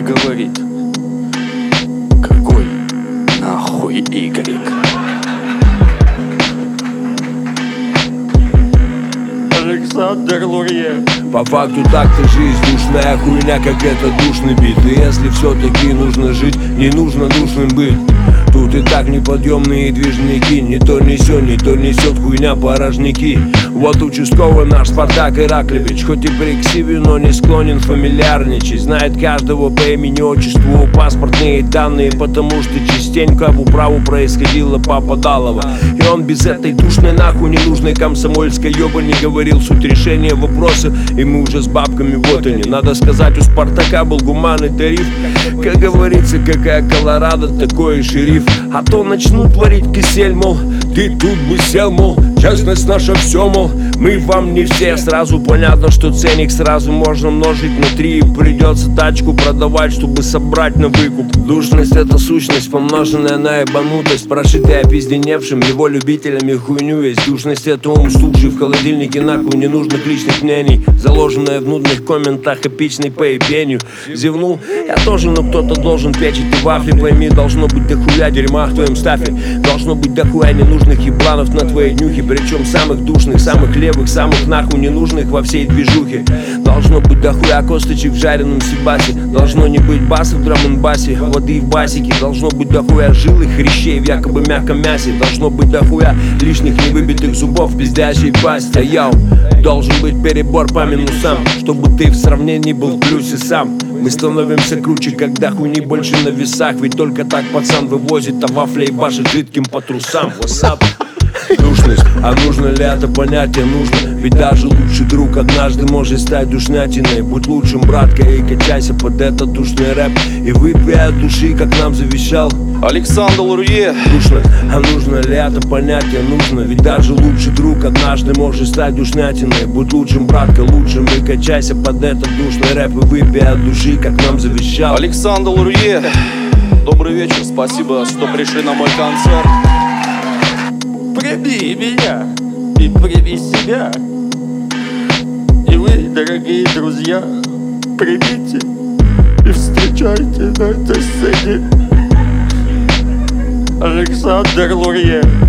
говорит: какой нахуй Y? Александр Лурье. По факту так-то жизнь душная хуйня, как это душный бит. И если все-таки нужно жить, не нужно душным быть. Тут и так неподъемные движники. Не то несет хуйня порожники. Вот участковый наш Спартак Ираклевич, хоть и приксивен, но не склонен фамильярничать. Знает каждого по имени, отчеству, паспортные данные, потому что частенько в управу происходило попадалово. И он без этой душной нахуй ненужной комсомольской ёбы не говорил суть решения вопроса. И мы уже с бабками, вот они. Надо сказать, у Спартака был гуманный тариф. Как говорится, какая Колорадо, такой и шериф. А то начнут творить кисель, мол, ты тут бы сел, мол, честность наша все, мол, мы вам не все. Сразу понятно, что ценник сразу можно множить на 3. Придется тачку продавать, чтобы собрать на выкуп. Душность — это сущность, помноженная на ебанутость, прошитая опизденевшим его любителями хуйню есть. Душность — это ум, стукший в холодильнике нахуй ненужных личных мнений, заложенная в нудных комментах эпичной по ебению. Зевнул я тоже, но кто-то должен печить и вафли. Пойми, должно быть дохуя дерьма в твоем стафе. Должно быть дохуя ненужных ебланов на твоей днюхе. Причем самых душных, самых левых, самых нахуй ненужных во всей движухе. Должно быть дохуя косточек в жареном сибасе. Должно не быть баса в драм-н-басе, воды в басике. Должно быть дохуя жилых хрящей в якобы мягком мясе. Должно быть дохуя лишних невыбитых зубов в пиздящей пасти. Йоу, должен быть перебор по минусам, чтобы ты в сравнении был в плюсе сам. Мы становимся круче, когда хуйни больше на весах. Ведь только так пацан вывозит, а вафля ебашит жидким по трусам. What's up? Душность, а нужно ли это понятие? Нужно, ведь даже лучший друг однажды может стать душнятиной. Будь лучшим, братка, и качайся под этот душный рэп. И выпей от души, как нам завещал Александр Лурье. Душность, а нужно ли это понятие? Нужно, ведь даже лучший друг однажды может стать душнятиной. Будь лучшим, братка, лучшим, и качайся под этот душный рэп. И выпей от души, как нам завещал Александр Лурье. Добрый вечер, спасибо, что пришли на мой концерт. Прими меня и прими себя. И вы, дорогие друзья, примите и встречайте на этой сцене Александр Лурье.